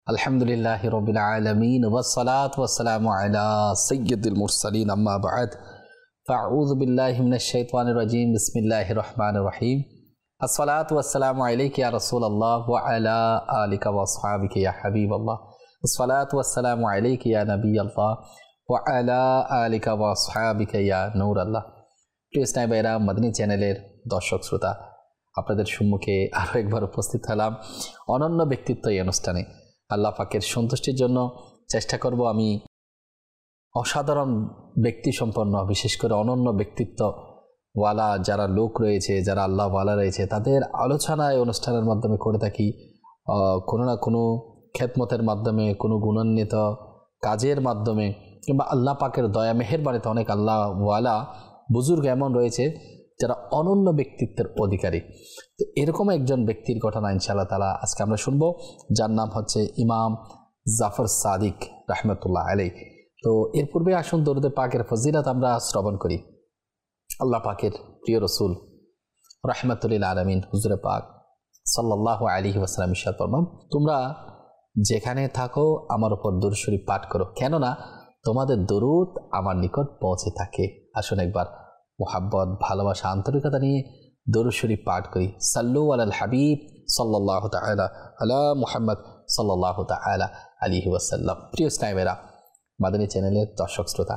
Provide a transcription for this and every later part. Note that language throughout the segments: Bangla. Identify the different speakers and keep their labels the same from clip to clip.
Speaker 1: আলহামদুলিল্লাহি রাব্বিল আলামিন ওয়াসসালাতু ওয়াসসালামু আলা সাইয়্যিদিল মুরসালিন আম্মা বা'দ ফাআউযু বিল্লাহি মিনাশ শাইতানির রাজীম বিসমিল্লাহির রহমানির রহিম আসসালাতু ওয়াসসালামু আলাইকা ইয়া রাসূলুল্লাহ ওয়া আলা আলিকা ওয়া আসহাবিকা ইয়া হাবিবাল্লাহ আসসালাতু ওয়াসসালামু আলাইকা ইয়া নাবিয়াল্লাহ ওয়া আলা আলিকা ওয়া আসহাবিকা ইয়া নূরাল্লাহ। প্রিয় স্নেহ ভাইরা, মাদানী চ্যানেলের দর্শক শ্রোতা, আপনাদের সম্মুখে আরও একবার উপস্থিত হলাম অনন্য ব্যক্তিত্ব এই অনুষ্ঠানে। আল্লাহ পাকের সন্তুষ্টির জন্য চেষ্টা করব আমি অসাধারণ ব্যক্তি সম্পন্ন, বিশেষ করে অনন্য ব্যক্তিত্বওয়ালা যারা লোক রয়েছে, যারা আল্লাহওয়ালা রয়েছে, তাদের আলোচনায় অনুষ্ঠানের মাধ্যমে করে থাকি। কোনো না কোনো খেদমতের মাধ্যমে, কোনো গুণান্বিত কাজের মাধ্যমে, কিংবা আল্লাহ পাকের দয়া মেহেরবানিতে অনেক আল্লাহওয়ালা বুজুর্গ এমন রয়েছে যারা অনন্য ব্যক্তিত্বের অধিকারী। তো এরকম একজন ব্যক্তির ঘটনা ইনশাআল্লাহ তাআলা আজকে আমরা শুনবো, যার নাম হচ্ছে ইমাম জাফর সাদিক রাহমাতুল্লাহ আলাইহি। তো এর পূর্বে আসুন দরুদ পাকের ফজিলত আমরা শ্রবণ করি। আল্লাহ পাকের প্রিয় রসুল রাহমাতুল লিল আলামিন হুজুরে পাক সাল্লাল্লাহু আলাইহি ওয়াসাল্লাম ইরশাদ ফরমান, তোমরা যেখানে থাকো আমার উপর দরুদ শরীফ পাঠ করো, কেননা তোমাদের দরুদ আমার নিকট পৌঁছে থাকে। আসুন একবার মুহাব্বত, ভালোবাসা, আন্তরিকতা নিয়ে দরুদ শরীফ পাঠ করি। সাল্লু আলাল হাবিব সাল্লাল্লাহু তাআলা আলা মুহাম্মদ সাল্লাল্লাহু তাআলা আলাইহি ওয়াসাল্লাম। প্রিয় স্নাইবেরা, মাদানী চ্যানেলের দর্শক শ্রোতা,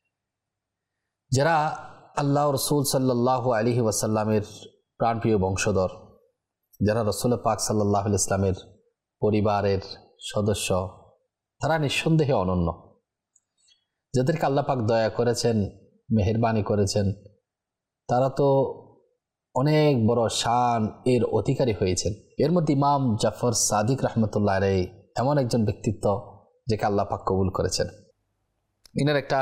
Speaker 1: যারা আল্লাহ রসুল সাল্লাল্লাহু আলাইহি ওয়াসাল্লামের প্রাণপ্রিয় বংশধর, যারা রসুল পাক সাল্লাল্লাহু আলাইহি ইসলামের পরিবারের সদস্য, তারা নিঃসন্দেহে অনন্য। যাদেরকে আল্লাহ পাক দয়া করেছেন, মেহেরবানি করেছেন, তারা তো অনেক বড় শান এর অধিকারী হয়েছেন। এর মধ্যে ইমাম জাফর সাদিক রাহমাতুল্লাহ আলাইহি এমন একজন ব্যক্তিত্ব যাকে আল্লাহ পাক কবুল করেছেন। ইনার একটা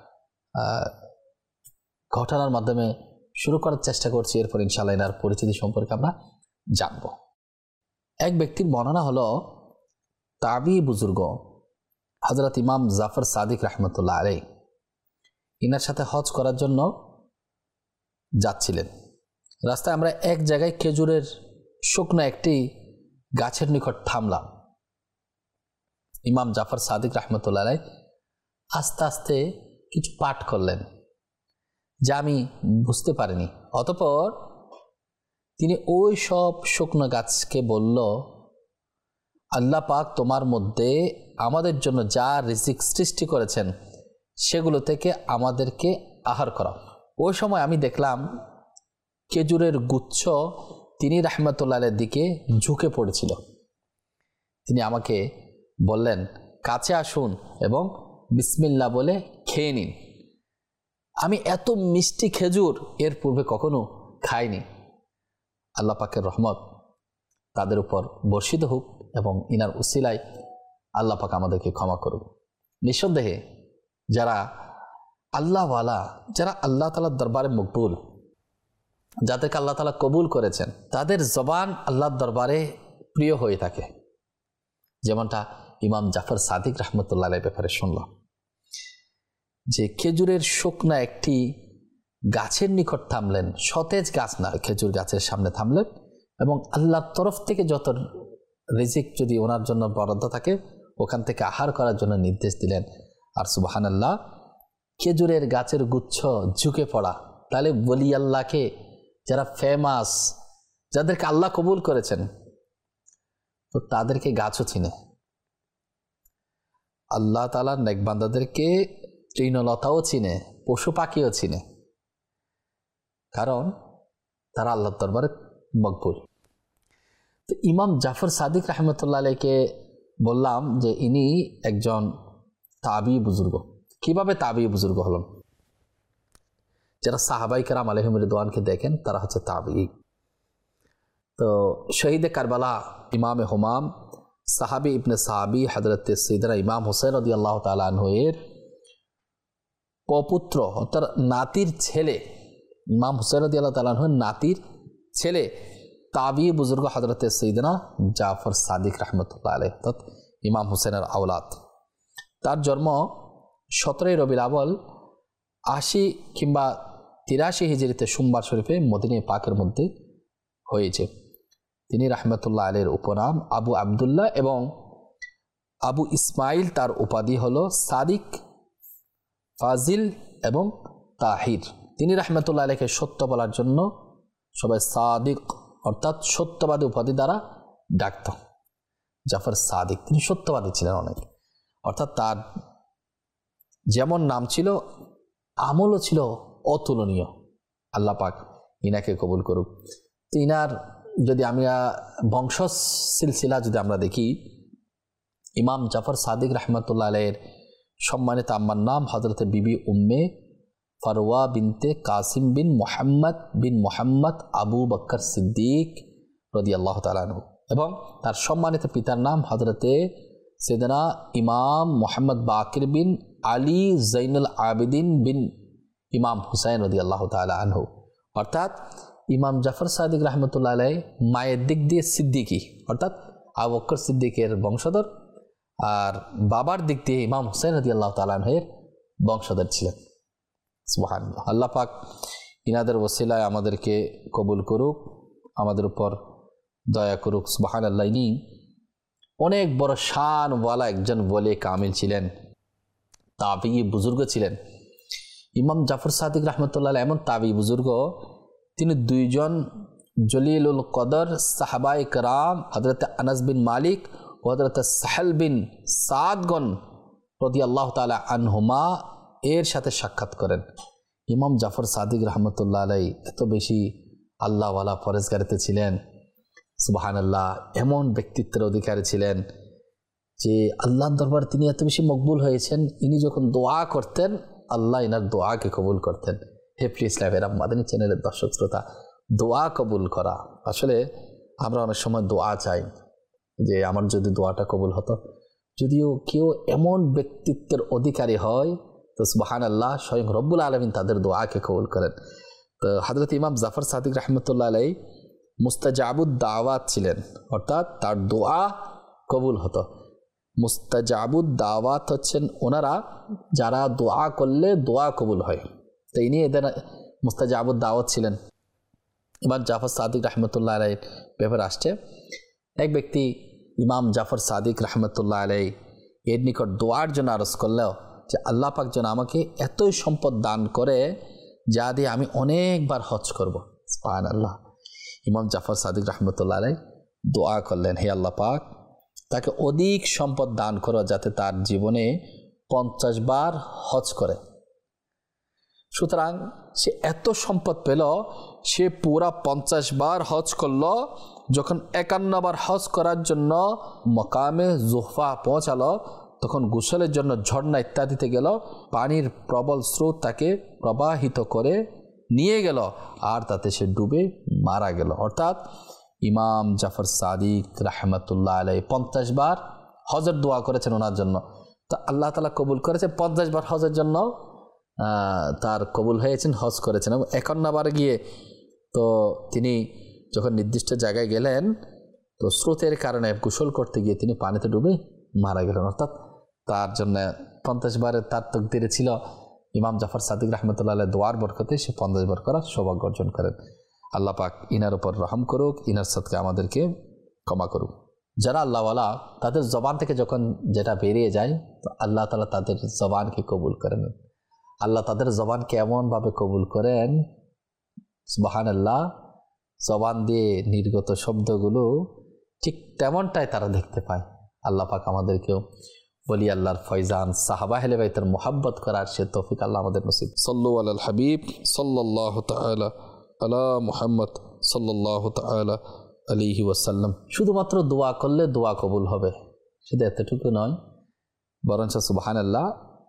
Speaker 1: ঘটনার মাধ্যমে শুরু করার চেষ্টা করছি, এরপর ইনশাআল্লাহ এনার পরিচিতি সম্পর্কে আমরা জানব। এক ব্যক্তির বর্ণনা হলো, তাবি বুজুর্গ হযরত ইমাম জাফর সাদিক রাহমাতুল্লাহ আলাইহি ইনার সাথে হজ করার জন্য যাচ্ছিলেন। রাস্তায় আমরা এক জায়গায় খেজুরের শুকনো একটি গাছের নিকট থামলাম। ইমাম জাফর সাদিক রাহমাতুল্লাহ আলাইহি আস্তে আস্তে কিছু পাঠ করলেন, যা আমি বুঝতে পারিনি। অতঃপর তিনি ওই সব শুকনো গাছকে বলল, আল্লাহ পাক তোমার মধ্যে আমাদের জন্য যা রিজিক সৃষ্টি করেছেন সেগুলো থেকে আমাদেরকে আহার করা। ওই সময় আমি দেখলাম খেজুরের গুচ্ছ তিনি রাহমাতুল্লাহ আলাইহির দিকে ঝুঁকে পড়েছিল। তিনি আমাকে বললেন, কাছে আসুন এবং বিসমিল্লাহ বলে খেয়ে নিন। আমি এত মিষ্টি খেজুর এর পূর্বে কখনো খাইনি। আল্লাহ পাকের রহমত তাদের উপর বর্ষিত হোক এবং ইনার উসিলায় আল্লাহ পাক আমাদেরকে ক্ষমা করুন। নিঃসন্দেহে যারা আল্লাহওয়ালা, যারা আল্লাহ তাআলার দরবারে মকবুল, যাদেরকে আল্লাহ তাআলা কবুল করেছেন, তাদের জবান আল্লাহর দরবারে প্রিয় হয়ে থাকে। যেমনটা ইমাম জাফর সাদিক রাহমাতুল্লাহ আলাইহির ব্যাপারে শুনলাম, যে খেজুরের শুকনা একটি গাছের নিকট থামলেন, সতেজ গাছ না, খেজুর গাছের সামনে থামলেন এবং আল্লাহর তরফ থেকে যত রিজিক যদি ওনার জন্য বরাদ্দ থাকে ওখান থেকে আহার করার জন্য নির্দেশ দিলেন। আর সুবহানাল্লাহ, খেজুরের গাছের গুচ্ছ ঝুঁকে পড়া, তাহলে বলি আল্লাহকে যারা ফেমাস, যাদেরকে আল্লাহ কবুল করেছেন, তো তাদেরকে গাছও চিনে। আল্লাহ তাআলার নেক বান্দাদেরকে তৃণলতাও চিনে, পশু পাখিও চিনে, কারণ তারা আল্লাহর দরবারে মকবুল। তো ইমাম জাফর সাদিক রাহমাতুল্লাহ আলাইহিকে বললাম যে ইনি একজন তাবি বুজুর্গ। কিভাবে তাবি বুজুর্গ হলেন? যারা সাহাবায়ে কেরাম আলাইহিম রিদওয়ানকে দেখেন, তারা হচ্ছে তাবি। তো শহীদে কারবালা, ইমামে হুমাম, সাহাবি ইবনে সাহাবি হযরত সাইয়েদনা ইমাম হুসাইন রাদিয়াল্লাহু তাআলা আনহু এর পপুত্র, অর্থাৎ নাতির ছেলে, ইমাম হুসাইন রাদিয়াল্লাহু তাআলা আনহুর নাতির ছেলে তাবি বুজুর্গ হযরত সাইয়েদনা জাফর সাদিক রাহমাতুল্লাহ আলাইহি, অর্থাৎ ইমাম হুসাইনের আওলাদ। তার জন্ম 17 রবিউল আউয়াল 80 কিংবা 83 হিজরিতে সোমবার শরীফে মদিনা পাকের মধ্যে হয়েছে। তিনি রাহমাতুল্লাহ আলাইহির উপনাম আবু আবদুল্লাহ এবং আবু ইসমাইল তার উপাধি হলো সাদিক, ফাজিল এবং তাহির। তিনি রাহমাতুল্লাহ আলাইহি সত্য বলার জন্য সবাই সাদিক অর্থাৎ সত্যবাদী উপাধি দ্বারা ডাকত। জাফর সাদিক, তিনি সত্যবাদী ছিলেন অনেক, অর্থাৎ তার যেমন নাম ছিল আমলও ছিল অতুলনীয়। আল্লাহ পাক ইনাকে কবুল করুক। তো ইনার যদি আমরা বংশ সিলসিলা যদি আমরা দেখি, ইমাম জাফর সাদিক রাহমাতুল্লাহ আলাইহির সম্মানিত আম্মার নাম হযরতে বিবি উম্মে ফারওয়া বিনতে কাসিম বিন মোহাম্মদ আবু বকর সিদ্দিক রাদিয়াল্লাহু তাআলা আনহু, এবং তার সম্মানিত পিতার নাম হযরতে সাইয়েদনা ইমাম মুহাম্মদ বাকির বিন আলী জৈনুল আবিদিন বিন ইমাম হুসাইন রাদিয়াল্লাহু তাআলা আনহু। অর্থাৎ ইমাম জাফর সাদিক রাহমাতুল্লাহ আলাইহি মায়ের দিক দিয়ে সিদ্দিকি অর্থাৎ আবু বকর সিদ্দিকের বংশধর, আর বাবার দিক দিয়ে ইমাম হুসাইন রাদিয়াল্লাহু তাআলা আনহুর বংশধর ছিলেন। সুবহানাল্লাহ। আল্লাহ পাক ইনাদের ওসিলায় আমাদেরকে কবুল করুক, আমাদের উপর দয়া করুক। সুবহানাল্লাহ। ইনি অনেক বড় শানওয়ালা একজন ওলি কামিল ছিলেন, তাবিঈ বুজুর্গ ছিলেন। ইমাম জাফর সাদিক রাহমাতুল্লাহ আলাইহি এমন তাবিঈ বুজুর্গ, তিনি দুইজন জলিলুল কদর সাহাবায়ে কেরাম হযরত আনাস বিন মালিক ও হযরত সাহেল বিন সাদগণ রাদিয়াল্লাহু তাআলা আনহুমা এর সাথে সাক্ষাৎ করেন। ইমাম জাফর সাদিক রাহমাতুল্লাহ আলাইহি এত বেশি আল্লাহওয়ালা পরেজগারিতে ছিলেন, সুবহানাল্লাহ, এমন ব্যক্তিত্বের অধিকারী ছিলেন যে আল্লাহর দরবার তিনি এত বেশি মকবুল হয়েছেন, ইনি যখন দোয়া করতেন আল্লাহ ইনার দোয়াকে কবুল করতেন। হে প্রিয় ইসলামের মাদানী চ্যানেলের দর্শক শ্রোতা, দোয়া কবুল করা, আসলে আমরা অনেক সময় দোয়া চাই যে আমার যদি দোয়াটা কবুল হতো, যদিও কেউ এমন ব্যক্তিত্বের অধিকারী হয় তো সুবহানাল্লাহ স্বয়ং রব্বুল আলামিন তাদের দোয়াকে কবুল করেন। তো হযরত ইমাম জাফর সাদিক রাহমাতুল্লাহ আলাইহি মুস্তাজাবুদ দাওয়াত ছিলেন, অর্থাৎ তার দোয়া কবুল হতো। মুস্তাজাবুদ দাওয়াত হচ্ছেন ওনারা যারা দোয়া করলে দোয়া কবুল হয়, তো ইনি এদের মুস্তাজাবুদ দাওয়াত ছিলেন। ইমাম জাফর সাদিক রাহমাতুল্লাহ আলাইহির ব্যাপারে আসছে, এক ব্যক্তি ইমাম জাফর সাদিক রাহমাতুল্লাহ আলাইহি এর নিকট দোয়ার জন্য আরজ করলেও যে আল্লাহ পাক যেন আমাকে এতই সম্পদ দান করে যা দিয়ে আমি অনেকবার হজ করব। সুবহানাল্লাহ। ইমাম জাফর সাদিক রাহমাতুল্লাহ আলাইহি দোয়া করলেন, হে আল্লাহ পাক তাকে অধিক সম্পদ দান করো যাতে তার জীবনে 50 বার হজ করে। সুতরাং সে এত সম্পদ পেল, সে পুরা 50 বার হজ করলো। যখন 51 বার হজ করার জন্য মকামে জুহফা পৌঁছালো, তখন গোসলের জন্য ঝর্ণা ইত্যাদিতে গেল, পানির প্রবল স্রোত তাকে প্রবাহিত করে নিয়ে গেল, আর তাতে সে ডুবে মারা গেল। অর্থাৎ ইমাম জাফর সাদিক রাহমাতুল্লাহ আলাইহি 50 বার হজের দোয়া করেছেন ওনার জন্য, তো আল্লাহ তাআলা কবুল করেছে। 50 বার হজের জন্য তার কবুল হয়েছেন, হজ করেছেন। এবং 51 বার গিয়ে তো তিনি যখন নির্দিষ্ট জায়গায় গেলেন, তো স্রোতের কারণে গোসল করতে গিয়ে তিনি পানিতে ডুবে মারা গেলেন। অর্থাৎ তার জন্য 50 বারের তার তকদিরে ছিল ইমাম জাফর সাদিক রাহমাতুল্লাহ আলাইহি দোয়ার বরকতে সে 50 বার করার সৌভাগ্য অর্জন করেন। আল্লাহ পাক ইনার উপর রহম করুক, ইনার সাথে আমাদেরকে ক্ষমা করুক। যারা আল্লাহওয়ালা তাদের জবান থেকে যখন যেটা বেরিয়ে যায় তো আল্লাহ তাআলা তাদের জবানকে কবুল করেন। আল্লাহ তাদের জবানকে এমনভাবে কবুল করেন, সুবহানাল্লাহ, জবান দিয়ে নির্গত শব্দগুলো ঠিক তেমনটাই তারা দেখতে পায়। আল্লাহ পাক আমাদেরকেও ওলি আল্লাহর ফয়জান সাহাবা আহলে বাইতের মুহাব্বত করার সে তৌফিক আল্লাহ আমাদের নসিব।
Speaker 2: সাল্লু আলাল হাবিব সাল্লাল্লাহু তাআলা আলা মুহাম্মদ সাল্লাল্লাহু তাআলা আলাইহি ওয়াসাল্লাম।
Speaker 1: শুধুমাত্র দোয়া করলে দোয়া কবুল হবে শুধু এতটুকু নয়, বরঞ্চ সুবহানাল্লাহ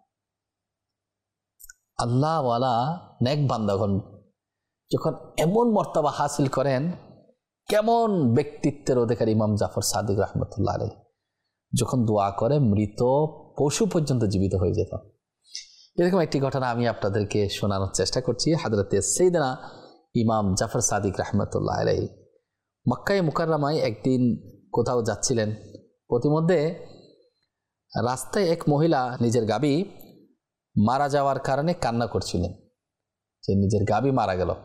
Speaker 1: আল্লাহওয়ালা নেক বান্দাগণ যখন এমন মর্তবা হাসিল করেন, কেমন ব্যক্তিত্বের অধিকারী ইমাম জাফর সাদিক রাহমাতুল্লাহ আলাইহি, যখন দোয়া করে মৃত পশু পর্যন্ত জীবিত হয়ে যেত। এরকম একটি ঘটনা আমি আপনাদেরকে শোনানোর চেষ্টা করছি। হযরতে সাইয়েদনা ইমাম জাফর সাদিক রাহমাতুল্লাহ আলাইহি মক্কায়ে মুকাররমায় একদিন কোথাও যাচ্ছিলেন, প্রতিমধ্যে রাস্তায় এক মহিলা নিজের গাবি মারা যাওয়ার কারণে কান্না করছিলেন যে নিজের গাবি মারা গেল।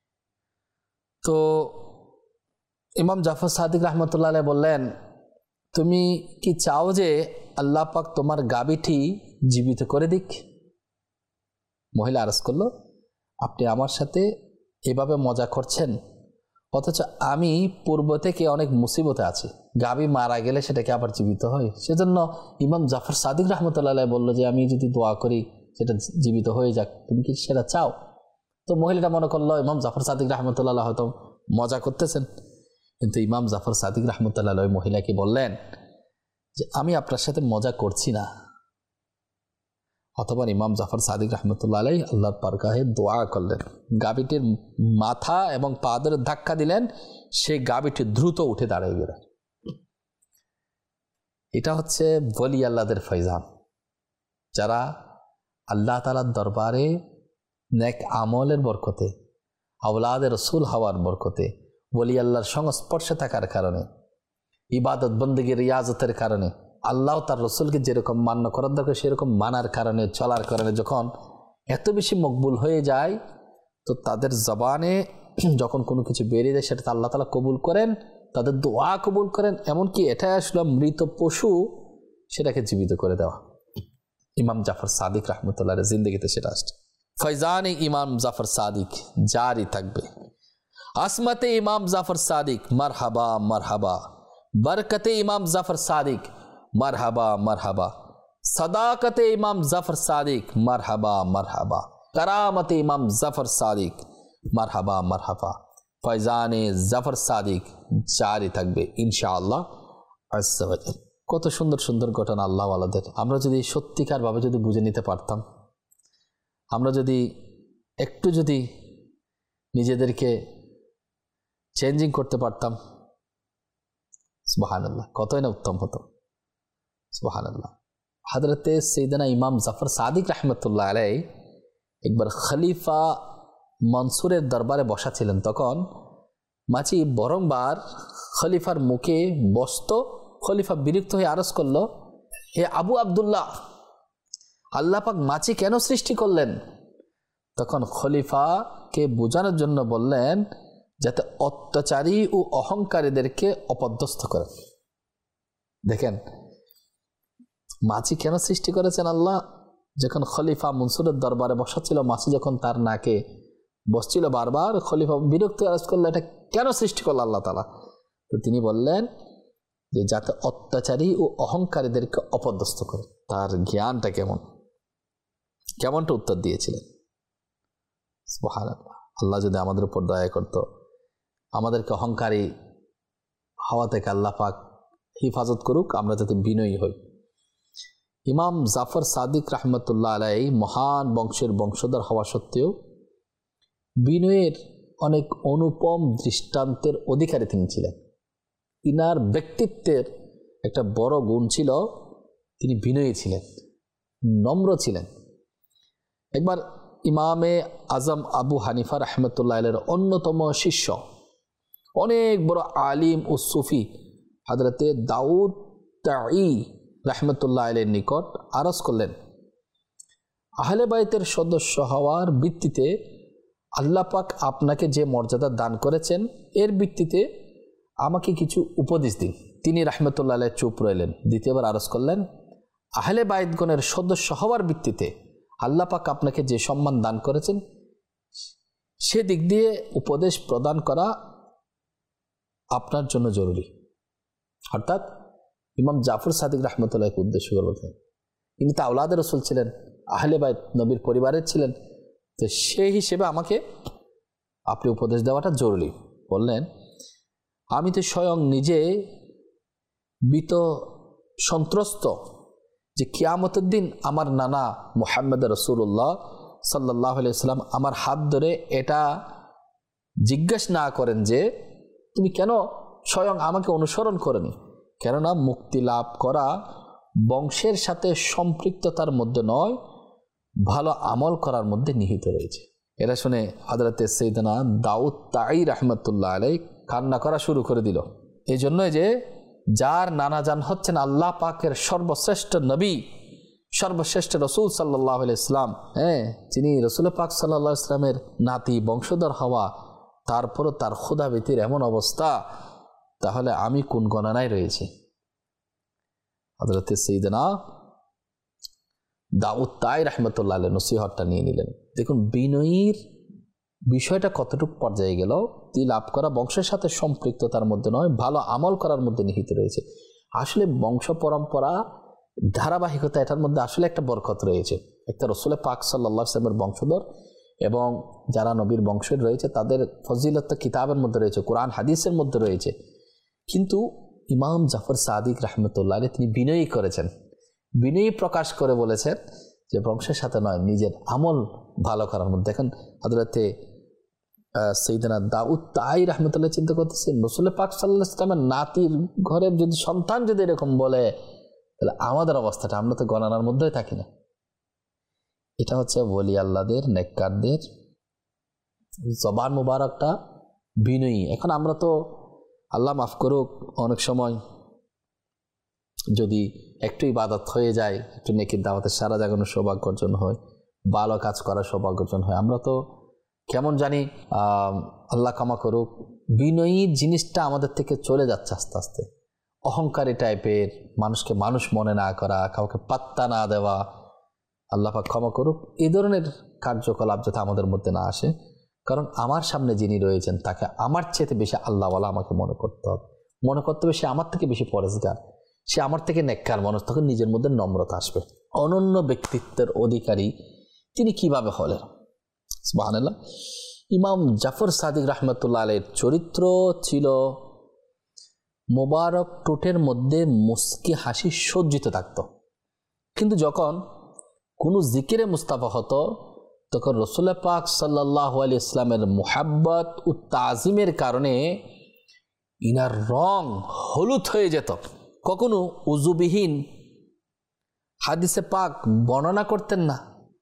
Speaker 1: তো ইমাম জাফর সাদিক রাহমাতুল্লাহ আলাইহি বললেন, তুমি কি চাও যে আল্লাহ পাক তোমার গাভীটি জীবিত করে দিক? মহিলা আরজ করলো, আপনি আমার সাথে এভাবে মজা করছেন, অথচ আমি পূর্ব থেকে অনেক মুসিবতে আছি, গাভী মারা গেলে সেটাকে আবার জীবিত হয়। সেজন্য ইমাম জাফর সাদিক রহমতুল্লাহ বলল যে আমি যদি দোয়া করি সেটা জীবিত হয়ে যাক, তুমি কি সেটা চাও? তো মহিলাটা মনে করলো ইমাম জাফর সাদিক রহমতুল্লাহ হয়তো মজা করতেছেন, কিন্তু ইমাম জাফর সাদিক রহমতুল্লাহ ওই মহিলাকে বললেন যে আমি আপনার সাথে মজা করছি না। অথবা ইমাম জাফর সাদিক রহমতুল্লাহ আলাই আল্লাহর বারগাহে দোয়া করলেন, গাভীটির মাথা এবং পা ধরে ধাক্কা দিলেন, সেই গাভীটি দ্রুত উঠে দাঁড়িয়ে গেল। এটা হচ্ছে ওলি আল্লাহদের ফয়জান, যারা আল্লাহ তাআলার দরবারে নেক আমলের বরকতে, আওলাদের রসুল হওয়ার বরকতে, ওলি আল্লাহর সংস্পর্শে থাকার কারণে, ইবাদত বন্দেগীর রিয়াজতের কারণে, আল্লাহ তার রসুলকে যেরকম মান্য করার দরকার সেরকম মানার কারণে, চলার কারণে যখন এত বেশি মকবুল হয়ে যায়, তো তাদের জবানে যখন কোনো কিছু বেরিয়ে যায় সেটা আল্লাহ তাআলা কবুল করেন, তাদের দোয়া কবুল করেন। এমনকি এটাই আসলে মৃত পশু সেটাকে জীবিত করে দেওয়া। ইমাম জাফর সাদিক রহমতুল্লাহ জিন্দগিতে সেটা আসছে। ফয়জানে ইমাম জাফর সাদিক জারি থাকবে। আসমাতে ইমাম জাফর সাদিক মারহাবা মারহাবা, বরকতে ইমাম জাফর সাদিক মারহাবা মারহাবা, সদাকতে ইমাম জাফর সাদিক মারহাবা মারহাবা, কারামতে ইমাম জাফর সাদিক মারহাবা মারহাবা। ফয়জানে জাফর সাদিক জারি থাকবে ইনশাআল্লাহ আজ্জা ওয়া জাল। কত সুন্দর সুন্দর ঘটনা আল্লাহ ওয়ালাদের। আমরা যদি সত্যিকারভাবে যদি বুঝে নিতে পারতাম, আমরা যদি একটু যদি নিজেদেরকে চেঞ্জিং করতে পারতাম, সুবহানাল্লাহ, কতই না উত্তম হতো। সুবহানাল্লাহ। হযরতে সাইয়েদনা ইমাম জাফর সাদিক রহমতুল্লাহ আলাইহি একবার খলিফা মনসুরের দরবারে বসা ছিলেন। তখন মাছি বরংবার খলিফার মুখে বসত। খলিফা বিরক্ত হয়ে আরজ করল, হে আবু আবদুল্লাহ, আল্লাহ পাক মাছি কেন সৃষ্টি করলেন? তখন খলিফাকে বোঝানোর জন্য বললেন যাতে অত্যাচারী ও অহংকারীদেরকে অপদস্থ করেন। দেখেন মাছি কেন সৃষ্টি করেছেন আল্লাহ? যখন খলিফা মনসুরের দরবারে বসাচ্ছিল, মাছি যখন তার নাকে বসছিল বারবার, খলিফা বিরক্ত আরজ করলো, এটা কেন সৃষ্টি করলো আল্লাহ তাআলা? তো তিনি বললেন যে যাতে অত্যাচারী ও অহংকারীদেরকে অপদস্থ করে। তার জ্ঞানটা কেমনটা উত্তর দিয়েছিলেন। সুবহানাল্লাহ। আল্লাহ যদি আমাদের উপর দয়া করত, আমাদেরকে অহংকারী হওয়া থেকে আল্লাহ পাক হিফাজত করুক, আমরা যাতে বিনয়ী হই। ইমাম জাফর সাদিক রহমতুল্লাহ আলাইহি মহান বংশের বংশধর হওয়া সত্ত্বেও বিনয়ের অনেক অনুপম দৃষ্টান্তের অধিকারী তিনি ছিলেন। ইনার ব্যক্তিত্বের একটা বড় গুণ ছিল, তিনি বিনয়ী ছিলেন, নম্র ছিলেন। একবার ইমামে আজম আবু হানিফা রহমতুল্লাহ আলাইহির অন্যতম শিষ্য, অনেক বড় আলিম ও সুফি হযরতে দাউদ তাই রহমতুল্লাহ আলাইহির নিকট আরজ করলেন, আহলে বাইতের সদস্য হওয়ার ভিত্তিতে আল্লাহ পাক আপনাকে যে মর্যাদা দান করেছেন, এর ভিত্তিতে আমাকে কিছু উপদেশ দিন। তিনি রহমতুল্লাহ আলাইহি চুপ রইলেন। দ্বিতীয়বার আরজ করলেন, আহলে বাইতগণের সদস্য হওয়ার ভিত্তিতে আল্লাহ পাক আপনাকে যে সম্মান দান করেছেন, সে দিক দিয়ে উপদেশ প্রদান করা আপনার জন্য জরুরি। অর্থাৎ ইমাম জাফর সাদিক রহমতুল্লাহকে উদ্দেশ্য করে বলতেন, তিনি তো আওলাদের রসুল ছিলেন, আহলে বাইত নবীর পরিবারের ছিলেন, তো সেই হিসেবে আমাকে আপনি উপদেশ দেওয়াটা জরুরি। বললেন, আমি তো স্বয়ং নিজে ভীত সন্ত্রস্ত যে কিয়ামতের দিন আমার নানা মুহাম্মদ রাসূলুল্লাহ সাল্লাল্লাহু আলাইহি ওয়াসাল্লাম আমার হাত ধরে এটা জিজ্ঞেস না করেন যে তুমি কেন স্বয়ং আমাকে অনুসরণ করনি, কেননা মুক্তি লাভ করা বংশের সাথে সম্পৃক্ততার মধ্যে নয়, ভালো আমল করার মধ্যে নিহিত রয়েছে। এটা শুনে হযরতে সাইয়েদনা দাউদ তাই রহমতুল্লাহ আলাইহি কান্না করা শুরু করে দিল। এই জন্যই যে যার নানাজান হচ্ছেন আল্লাহ পাকের সর্বশ্রেষ্ঠ নবী, সর্বশ্রেষ্ঠ রসুল সাল্লাল্লাহু আলাইহি ওয়াসাল্লাম, যিনি রসুল পাক সাল্লাল্লাহু আলাইহি ওয়াসাল্লামের নাতি বংশধর হওয়া, তারপরও তার ক্ষুধাভীতির এমন অবস্থা, তাহলে আমি কোন গণনায় রয়েছি? হযরত সাইয়েদনা দাউদ তাই রাহমাতুল্লাহ আলাইহি নসিহতটা নিয়ে নিলেন। দেখুন বিনয়ীর বিষয়টা কতটুকু পর্যায়ে গেল, তিনি লাভ করা বংশের সাথে সম্পৃক্ততার মধ্যে নয়, ভালো আমল করার মধ্যে নিহিত রয়েছে। আসলে বংশ পরম্পরা ধারাবাহিকতা, এটার মধ্যে আসলে একটা বরকত রয়েছে। একটা রাসূল পাক সাল্লাল্লাহু আলাইহি ওয়াসাল্লামের বংশধর এবং যারা নবীর বংশের রয়েছে তাদের ফজিলত কিতাবের মধ্যে রয়েছে, কোরআন হাদিসের মধ্যে রয়েছে। কিন্তু ইমাম জাফর সাদিক রাহমাতুল্লাহ আলাইহি তিনি বিনয়ী করেছেন, বিনয়ী প্রকাশ করে বলেছেন যে বংশের সাথে নয়, নিজের আমল ভালো করার মধ্যে। দেখেন হযরতে সাইয়েদনা দাউদ তাই রাহমাতুল্লাহ চিন্তা করতেছেন রাসূল পাক সাল্লাল্লাহু আলাইহি ওয়াসাল্লামের নাতির ঘরের যদি সন্তান যদি এরকম বলে, তাহলে আমাদের অবস্থাটা, আমরা তো গণনার মধ্যেই থাকি না। এটা হচ্ছে ওলি আল্লাহদের, নেককারদের জবান মুবারকটা বিনয়ী। এখন আমরা তো আল্লাহ মাফ করুক, অনেক সময় যদি একটু ইবাদত হয়ে যায়, একটু নেকির দাওয়াতের সারা জাগানোর সৌভাগ্য অর্জন হয়, ভালো কাজ করার সৌভাগ্য অর্জন হয়, আমরা তো কেমন জানি আল্লাহ ক্ষমা করুক বিনয়ী জিনিসটা আমাদের থেকে চলে যাচ্ছে আস্তে আস্তে। অহংকারী টাইপের, মানুষকে মানুষ মনে না করা, কাউকে পাত্তা না দেওয়া, আল্লাহ পাক ক্ষমা করুক, এই ধরনের কার্যকলাপ যাতে আমাদের মধ্যে না আসে। কারণ আমার সামনে যিনি রয়েছেন তাকে আমার চেয়ে বেশি আল্লাহওয়ালা আমাকে মনে করতে হবে, মনে করতে হবে সে আমার থেকে বেশি পরেজগার, সে আমার থেকে নেককার মানুষ। তখন নিজের মধ্যে নম্রতা আসবে। অনন্য ব্যক্তিত্বের অধিকারী তিনি কিভাবে হলেন? সুবহানাল্লাহ। ইমাম জাফর সাদিক রাহমাতুল্লাহ আলাইহির চরিত্র ছিল মোবারক ঠোঁটের মধ্যে মুস্কি হাসি সজ্জিত থাকত, কিন্তু যখন কোনো জিকিরে মুস্তাফা হতো তখন রাসূল পাক সাল্লাল্লাহু আলাইহি ইসলামের মুহাব্বত ও তাজিমের কারণে ইনার রং হলুদ হয়ে যেত। কখনো উজুবিহীন হাদিসে পাক বর্ণনা করতেন না,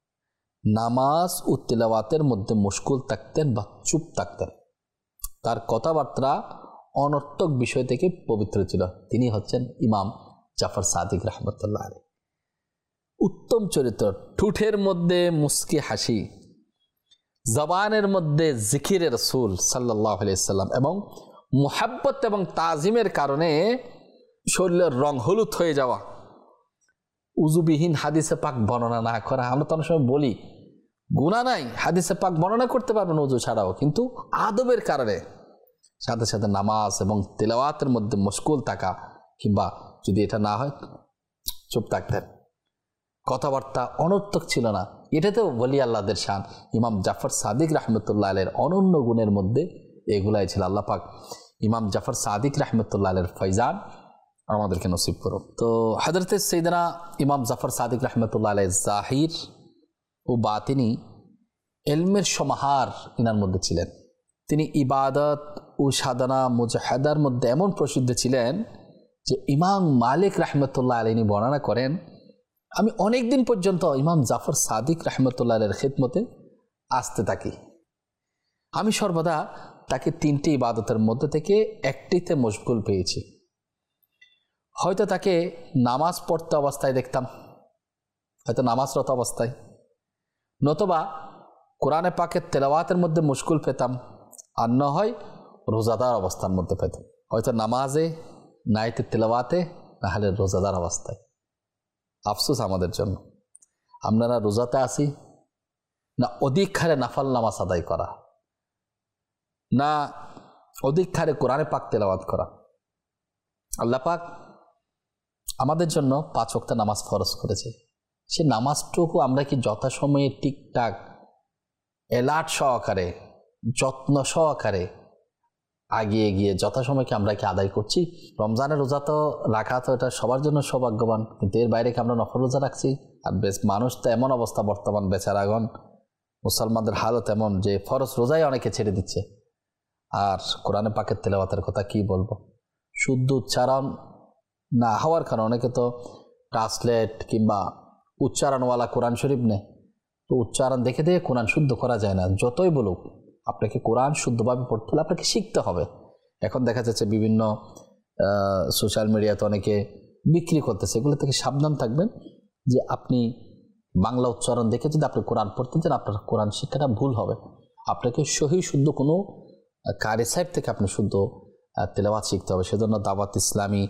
Speaker 1: নামাজ ও তিলাওয়াতের মধ্যে মুশগুল থাকতেন বা চুপ থাকতেন। তার কথাবার্তা অনর্থক বিষয় থেকে পবিত্র ছিল। তিনি হচ্ছেন ইমাম জাফর সাদিক রাহমাতুল্লাহ আলাইহি। উত্তম চরিত্র, ঠোঁটের মধ্যে মুস্কি হাসি, জবানের মধ্যে জিকিরে রাসূল সাল্লাল্লাহু আলাইহি সাল্লাম এবং মুহাব্বত এবং তাজিমের কারণে শরীরের রং হলুদ হয়ে যাওয়া, উজুবিহীন হাদিসে পাক বর্ণনা না করা। আমরা তো অনেক সময় বলি গুনাহ নাই, হাদিসে পাক বর্ণনা করতে পারবেন উজু ছাড়াও, কিন্তু আদবের কারণে সাথে সাথে নামাজ এবং তিলাওয়াতের মধ্যে মশগুল থাকা, কিংবা যদি এটা না হয় চুপ থাকতেন, কথাবার্তা অনর্থক ছিল না। এটাতেও ওলি আল্লাহদের শান। ইমাম জাফর সাদিক রাহমাতুল্লাহ আলাইহির অনন্য গুণের মধ্যে এগুলাই ছিল। আল্লাহ পাক ইমাম জাফর সাদিক রাহমাতুল্লাহ আলাইহির ফয়জান আমাদেরকে নসিব করুন। তো হযরতে সাইয়েদনা ইমাম জাফর সাদিক রাহমাতুল্লাহ আলাইহি জাহির ও বাতিনি ইলমের সমাহার ইনার মধ্যে ছিলেন। তিনি ইবাদত ও সাধনা মুজাহাদার মধ্যে এমন প্রসিদ্ধ ছিলেন যে ইমাম মালিক রাহমাতুল্লাহ আলাইহি বর্ণনা করেন, আমি অনেক দিন পর্যন্ত ইমাম জাফর সাদিক রাহমাতুল্লাহ আলাইহির খিদমতে আসতে থাকি। আমি সর্বদা তাকে তিনটি ইবাদতের মধ্যে থেকে একটিতে মশগুল পেয়েছি। হয়তো তাকে নামাজ পড়তে অবস্থায় দেখতাম, হয়তো নামাজরত অবস্থায়, নতুবা কোরআনে পাকের তেলাওয়াতের মধ্যে মুশগুল পেতাম, আর না হয় রোজাদার অবস্থার মধ্যে পেতাম। হয়তো নামাজে, নাইতে তেলাওয়াতে, না হলে রোজাদার অবস্থায়। আফসোস আমাদের জন্য, আপনারা রোজাতে আসি না অধিক হারে নাফল নামাজ আদায় করা, না অধিক হারে কোরআনে পাক তেলাওয়াত করা। আল্লাহ পাক আমাদের জন্য 5 ওয়াক্ত নামাজ ফরজ করেছে, সে নামাজটুকু আমরা কি যথাসময়ে ঠিকঠাক এলার্ট সহকারে, যত্ন সহকারে আগিয়ে গিয়ে যথাসময়কে আমরা কি আদায় করছি? রমজানের রোজা তো রাখা তো এটা সবার জন্য সৌভাগ্যবান, কিন্তু এর বাইরে কি আমরা নফল রোজা রাখছি? আর মানুষ তো এমন অবস্থা বর্তমান, বেচারাগণ মুসলমানদের হালত এমন যে ফরজ রোজাই অনেকে ছেড়ে দিচ্ছে। আর কোরআনে পাকের তেলাওয়াতের কথা কি বলবো, শুদ্ধ উচ্চারণ না হওয়ার কারণে অনেকে তো ট্রান্সলেট কিংবা উচ্চারণওয়ালা কোরআন শরীফ নেয়, তো উচ্চারণ দেখে দেখে কোরআন শুদ্ধ করা যায় না। যতই বলুক আপনাকে কোরআন শুদ্ধভাবে পড়তে হলে আপনাকে শিখতে হবে। এখন দেখা যাচ্ছে বিভিন্ন সোশ্যাল মিডিয়াতে অনেকে বিক্রি করতেছে, এগুলো থেকে সাবধান থাকবেন যে আপনি বাংলা উচ্চারণ দেখে যদি আপনি কোরআন পড়তে চান আপনার কোরআন শিক্ষাটা ভুল হবে। আপনাকে সহি শুদ্ধ কোনো কারি সাহেব থেকে আপনি শুদ্ধ তেলাওয়াত শিখতে হবে। সেজন্য দাওয়াত ইসলামী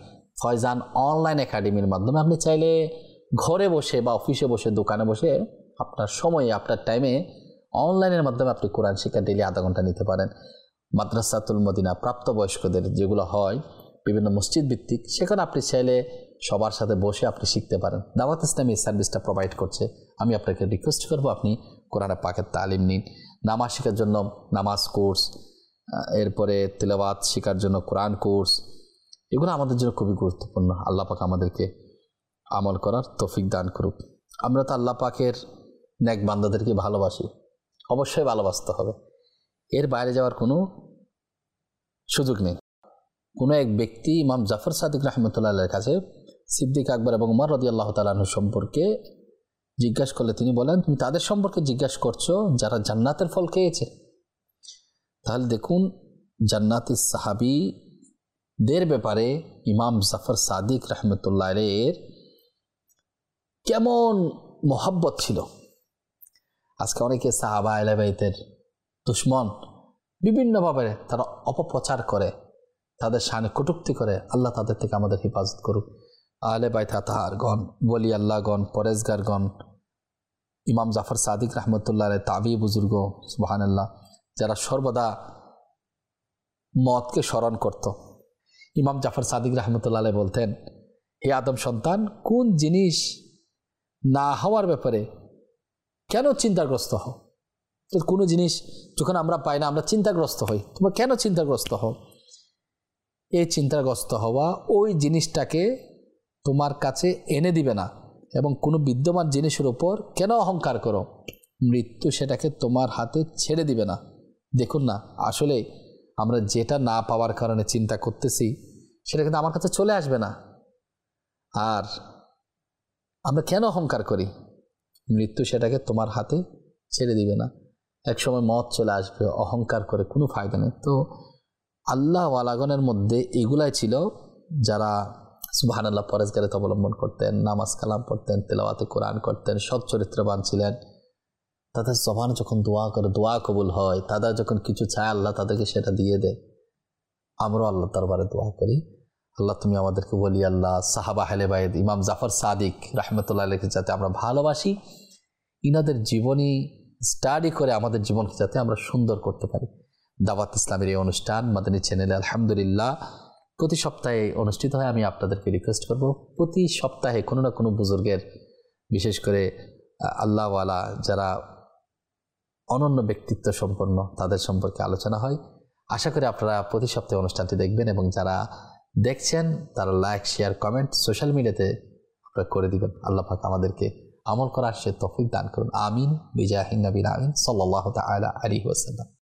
Speaker 1: ফয়জান অনলাইন একাডেমির মাধ্যমে আপনি চাইলে ঘরে বসে বা অফিসে বসে দোকানে বসে আপনার সময়ে আপনার টাইমে অনলাইনের মাধ্যমে আপনি কোরআন শিক্ষা ডেইলি আধা ঘন্টা নিতে পারেন। মাদ্রাসাতুল মদিনা প্রাপ্তবয়স্কদের যেগুলো হয় বিভিন্ন মসজিদ ভিত্তিক, সেখানে আপনি চাইলে সবার সাথে বসে আপনি শিখতে পারেন। দাওয়াত ইসলামী এই সার্ভিসটা প্রোভাইড করছে। আমি আপনাকে রিকোয়েস্ট করবো আপনি কোরআনে পাকের তালিম নিন। নামাজ শেখার জন্য নামাজ কোর্স, এরপরে তিলাওয়াত শেখার জন্য কোরআন কোর্স, এগুলো আমাদের জন্য খুবই গুরুত্বপূর্ণ। আল্লাহ পাক আমাদেরকে আমল করার তৌফিক দান করুক। আমরা তো আল্লাহ পাকের নেক বান্দাদেরকে ভালোবাসি, অবশ্যই ভালোবাসতে হবে, এর বাইরে যাওয়ার কোনো সুযোগ নেই। কোনো এক ব্যক্তি ইমাম জাফর সাদিক রহমতুল্লাহের কাছে সিদ্দিক আকবর এবং উমর রাদিয়াল্লাহু তাআলা আনহু সম্পর্কে জিজ্ঞাসা করলে তিনি বলেন, তুমি তাদের সম্পর্কে জিজ্ঞাসা করছো যারা জান্নাতের ফল খেয়েছে। তাহলে দেখুন জান্নাতি সাহাবীদের ব্যাপারে ইমাম জাফর সাদিক রহমতুল্লাহের কেমন মোহাব্বত ছিল। আজকে অনেকে সাহাবা আহলে বাইতের দুশমন, বিভিন্নভাবে তারা অপপ্রচার করে, তাদের শানে কটূক্তি করে। আল্লাহ তাদের থেকে আমাদের হেফাজত করুক। আহলে বাইত আতাহারগণ, ওলি আল্লাহগণ, পরেজগারগণ, ইমাম জাফর সাদিক রহমতুল্লাহ তাবি বুজুর্গ, সুবহানাল্লাহ, যারা সর্বদা মতকে স্মরণ করত। ইমাম জাফর সাদিক রহমতুল্লাহ বলতেন, হে আদম সন্তান, কোন জিনিস না হওয়ার ব্যাপারে কেন চিন্তাগ্রস্ত হও? তো কোনো জিনিস যখন আমরা পাই না আমরা চিন্তাগ্রস্ত হই, তোমরা কেন চিন্তাগ্রস্ত হও? এই চিন্তাগ্রস্ত হওয়া ওই জিনিসটাকে তোমার কাছে এনে দিবে না, এবং কোনো বিদ্যমান জিনিসের উপর কেন অহংকার করো? মৃত্যু সেটাকে তোমার হাতে ছেড়ে দিবে না। দেখুন না, আসলে আমরা যেটা না পাওয়ার কারণে চিন্তা করতেছি সেটা কিন্তু আমার কাছে চলে আসবে না। আর আমরা কেন অহংকার করি? মৃত্যু সেটাকে তোমার হাতে ছেড়ে দিবে না, একসময় মত চলে আসবে। অহংকার করে কোনো ফায়দা নেই। তো আল্লাহ ওয়ালাগণের মধ্যে এগুলাই ছিল যারা সুবহানাল্লাহ পরেজগারিতা অবলম্বন করতেন, নামাজ কালাম পড়তেন, তেলাওয়াতে কোরআন করতেন, সৎ চরিত্রবান ছিলেন। তাদের জবানে যখন দোয়া করে দোয়া কবুল হয়, তারা যখন কিছু চায় আল্লাহ তাদেরকে সেটা দিয়ে দেয়। আমরাও আল্লাহ দরবারে দোয়া করি, আল্লাহ তুমি আমাদেরকে বলি আল্লাহ সাহাবা আহলে বাইত ইমাম জাফর সাদিক রাহমাতুল্লাহ আলাইহি যাতে আমরা ভালোবাসি, ইনাদের জীবনী স্টাডি করে আমাদের জীবনকে যাতে আমরা সুন্দর করতে পারি। দাওয়াত ইসলামের এই অনুষ্ঠান মাদানী চ্যানেলে আলহামদুলিল্লাহ প্রতি সপ্তাহে অনুষ্ঠিত হয়। আমি আপনাদেরকে রিকোয়েস্ট করব প্রতি সপ্তাহে কোনো না কোনো বুজুর্গের, বিশেষ করে আল্লাহওয়ালা যারা অনন্য ব্যক্তিত্ব সম্পন্ন, তাদের সম্পর্কে আলোচনা হয়। আশা করি আপনারা প্রতি সপ্তাহে অনুষ্ঠানটি দেখবেন, এবং যারা দেখছেন তারা লাইক, শেয়ার, কমেন্ট সোশ্যাল মিডিয়াতে আপনারা করে দিবেন। আল্লাহ পাক আমাদেরকে আমল করার সে তৌফিক দান করুন। আমিন বিজাহিন নবীন আমিন সাল্লাল্লাহু তাআলা আলাইহি ওয়াসাল্লাম।